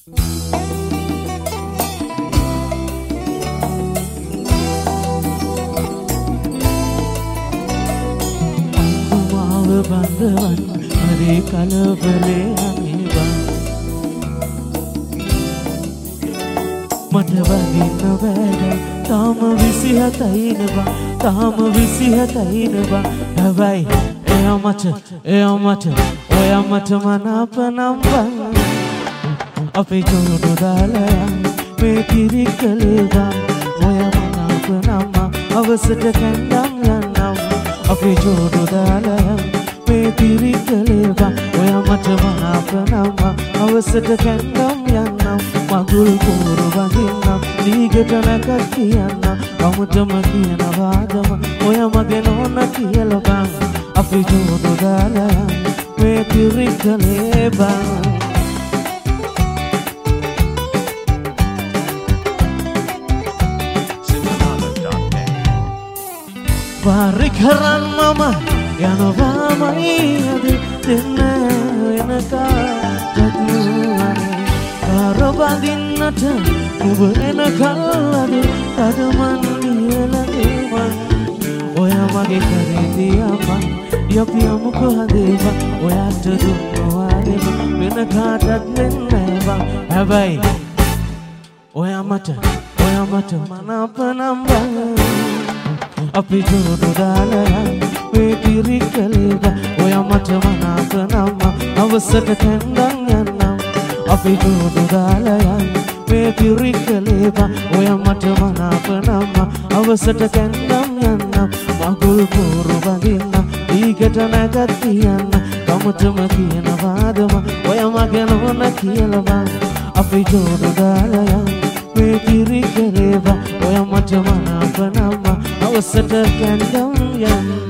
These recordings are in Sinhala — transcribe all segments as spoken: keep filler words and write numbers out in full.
බඳවන් හරි කලබලේ අනේවා මට වදින්න බෑ තාම විසිහතයිනවා තාම විසිහතයිනවා හැබැයි එයා මට එයා මට ඔයා මට මනාප නම් බං අපේ ජොඩු දාලා මේ කිරි කලේවා ඔයා මනාප නම් අවසට කැන්දම් යන්නම් අපේ ජොඩු දාලා මේ කිරි කලේවා ඔයා මට මනාප නම් අවසට කැන්දම් යන්නම් මගුල් කෝරු වදින්නම් දීගට නැකත් කියන්න අමුතම කියන වාදම ඔයා මගේ නෝන කියලා බං අපේ ජොඩු දාලා මේ කිරි කලේවා Wari karan mama yanovamai adi dinna enaka jatuane karo bandinnata ubu enakalladi tadaman diyala dewan oya mage karediya man yapiyamu kohadeva oyata dunnuwale menakatat nennawa habai oya mata oya mata manapa namba අපේ ජොඩු දාලා මේ කිරි කලේවා ඔයා මට මනාප නම් අවසට කැන්දම් යන්නම් අපේ ජොඩු දාලා මේ කිරි කලේවා ඔයා මට මනාප නම් අවසට කැන්දම් යන්නම් මගුල් කෝරු බඳින්න දීගට නැගත් කියන්න කමුතම කියන වාදම ඔයා මගේ නෝන කියලා බං අපේ ජොඩු දාලා මේ කිරි කලේවා ඔයා මට මනාප නම් අවසට කැන්දම් යන්න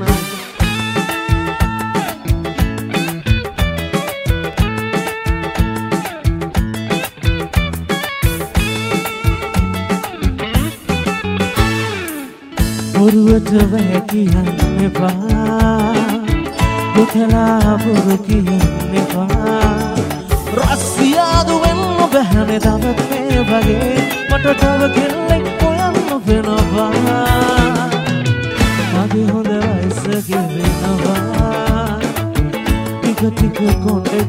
බොරුවට වැ කියන්න එපා දුකලා බොරු කියන්න එපා රස්සියාදු වෙන්න බැහැනේ තවත් මේ වගේ මට තව කෙල්ලෙක් හොයන්න වෙනවා මගේ හොඳ වයස ගෙවෙනවා ටික ටික කොණ්ඩෙත්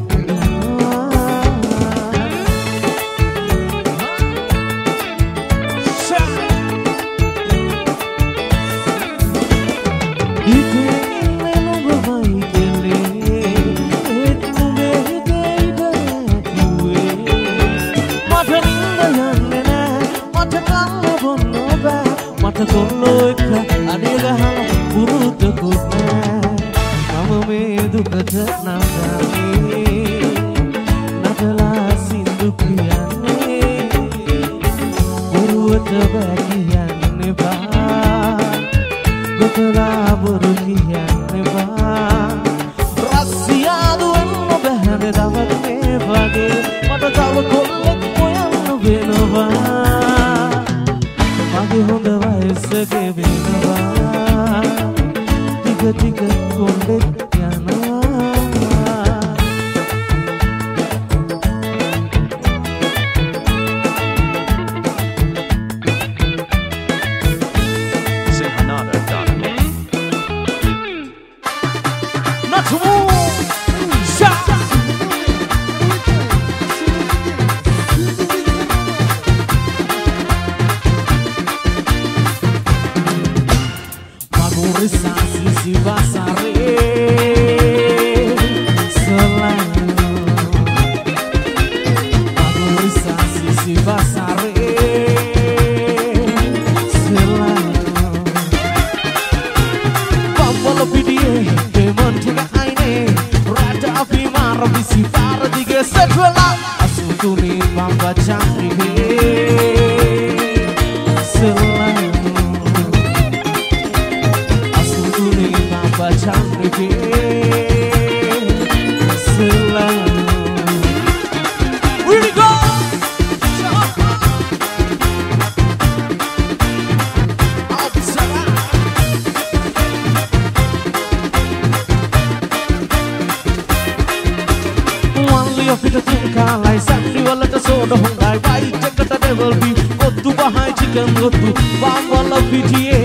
Wahai jika menurutku Bamba lebih dia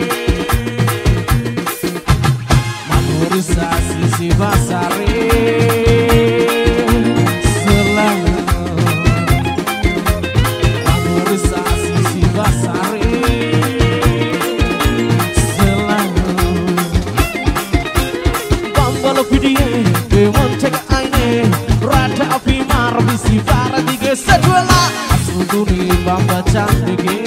Memorisasi si basare selalu Memorisasi si basare selalu Bamba lebih dia Dewan cek aine Rada api mar bisi para tiga seduala Asuduni Bamba cantik